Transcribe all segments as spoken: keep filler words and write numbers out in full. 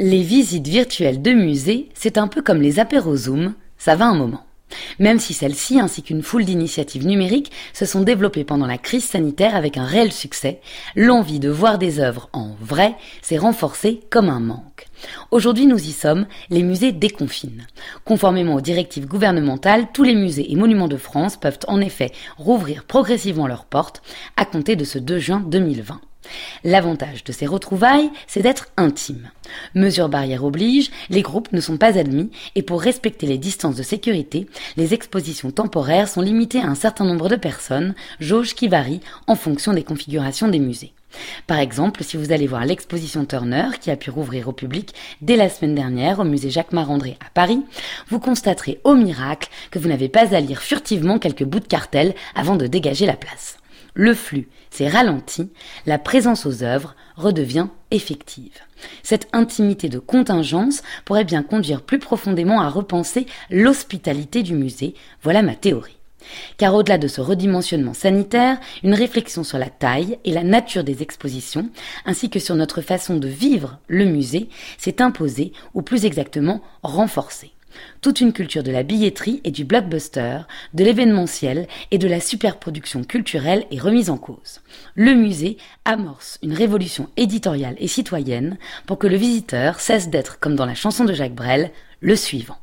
Les visites virtuelles de musées, c'est un peu comme les apéros Zoom, ça va un moment. Même si celles-ci, ainsi qu'une foule d'initiatives numériques, se sont développées pendant la crise sanitaire avec un réel succès, l'envie de voir des œuvres en vrai s'est renforcée comme un manque. Aujourd'hui, nous y sommes, les musées déconfinent. Conformément aux directives gouvernementales, tous les musées et monuments de France peuvent en effet rouvrir progressivement leurs portes à compter de ce deux juin deux mille vingt. L'avantage de ces retrouvailles, c'est d'être intime. Mesures barrières obligent, les groupes ne sont pas admis et pour respecter les distances de sécurité, les expositions temporaires sont limitées à un certain nombre de personnes, jauge qui varie en fonction des configurations des musées. Par exemple, si vous allez voir l'exposition Turner, qui a pu rouvrir au public dès la semaine dernière au musée Jacques-Marandré à Paris, vous constaterez au miracle que vous n'avez pas à lire furtivement quelques bouts de cartel avant de dégager la place. Le flux s'est ralenti, la présence aux œuvres redevient effective. Cette intimité de contingence pourrait bien conduire plus profondément à repenser l'hospitalité du musée, voilà ma théorie. Car au-delà de ce redimensionnement sanitaire, une réflexion sur la taille et la nature des expositions, ainsi que sur notre façon de vivre le musée, s'est imposée, ou plus exactement renforcée. Toute une culture de la billetterie et du blockbuster, de l'événementiel et de la superproduction culturelle est remise en cause. Le musée amorce une révolution éditoriale et citoyenne pour que le visiteur cesse d'être, comme dans la chanson de Jacques Brel, le suivant.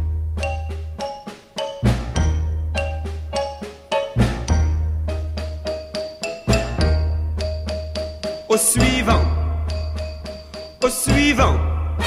Au suivant, au suivant.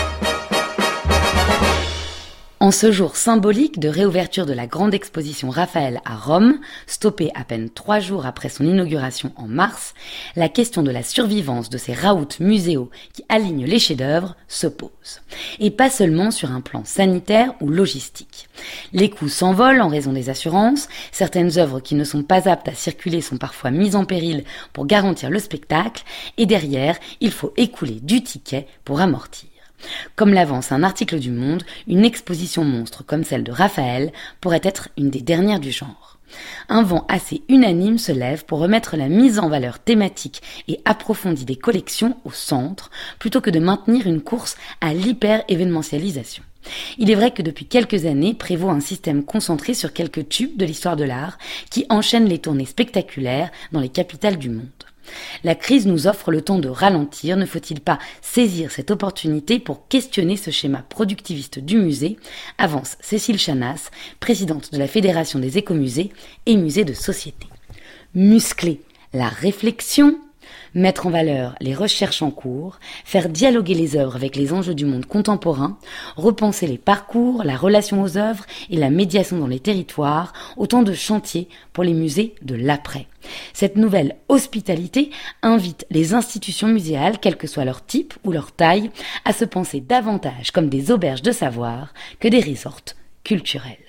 En ce jour symbolique de réouverture de la grande exposition Raphaël à Rome, stoppée à peine trois jours après son inauguration en mars, la question de la survivance de ces raouts muséaux qui alignent les chefs-d'œuvre se pose. Et pas seulement sur un plan sanitaire ou logistique. Les coûts s'envolent en raison des assurances, certaines œuvres qui ne sont pas aptes à circuler sont parfois mises en péril pour garantir le spectacle, et derrière, il faut écouler du ticket pour amortir. Comme l'avance un article du Monde, une exposition monstre comme celle de Raphaël pourrait être une des dernières du genre. Un vent assez unanime se lève pour remettre la mise en valeur thématique et approfondie des collections au centre, plutôt que de maintenir une course à l'hyper-événementialisation. Il est vrai que depuis quelques années prévaut un système concentré sur quelques tubes de l'histoire de l'art qui enchaînent les tournées spectaculaires dans les capitales du monde. La crise nous offre le temps de ralentir, ne faut-il pas saisir cette opportunité pour questionner ce schéma productiviste du musée, avance Cécile Chanas, présidente de la Fédération des écomusées et musées de société. Muscler la réflexion, mettre en valeur les recherches en cours, faire dialoguer les œuvres avec les enjeux du monde contemporain, repenser les parcours, la relation aux œuvres et la médiation dans les territoires, autant de chantiers pour les musées de l'après. Cette nouvelle hospitalité invite les institutions muséales, quel que soit leur type ou leur taille, à se penser davantage comme des auberges de savoir que des resorts culturels.